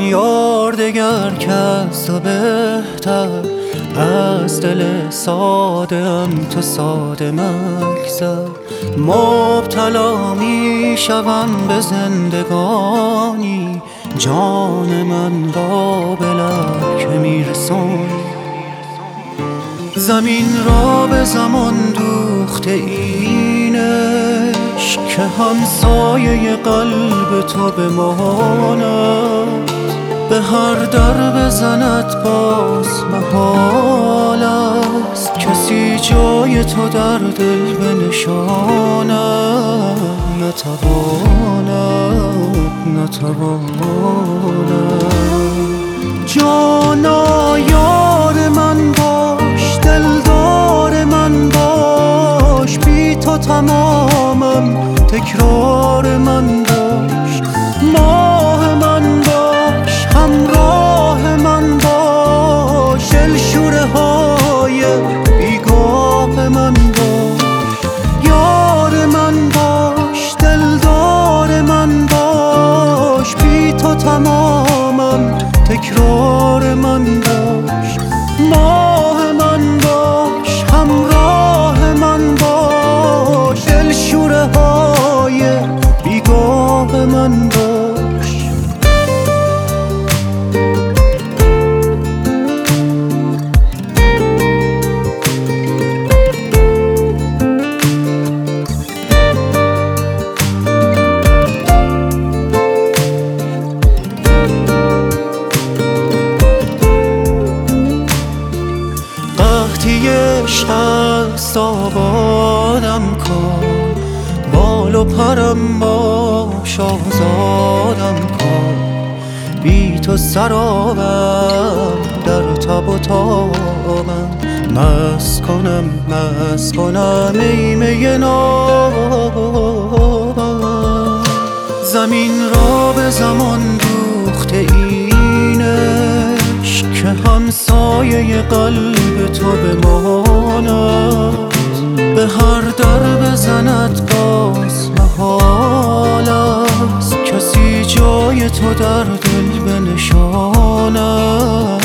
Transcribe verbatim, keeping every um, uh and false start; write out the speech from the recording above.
یار دگر کس تو بهتر از دل ساده ام تو ساده مگذر. مبتلا می شوم به زندگانی جان من را به لب که می رسانی. زمین را به زمان دوخته اینش که همسایه قلب تو بماند. به هر در بزند باز محال است کسی جای تو در دل بنشاند. نتواند نتواند. جانا یار من باش، دلدار من باش، بی تو تمامم تکرار من باش. ماه من باش، همراه من باش، دلشوره های بیگاه من باش. یار من باش، دلدار من باش، بی تو تمامم تکرار من باش. ماه من باش، همراه من باش، دلشوره های بیگاه من باش. قحطی عشق است آبادم کن، بال و پرم باش آزادم کن. بی تو سرابم در تب و تابم، مست کنم مست کنم ای می نابم. زمین را به زمان دوخته اینش که همسایه قلب تو بماند. به هر در بزند باز محال است کسی جای تو در دل بنشاند.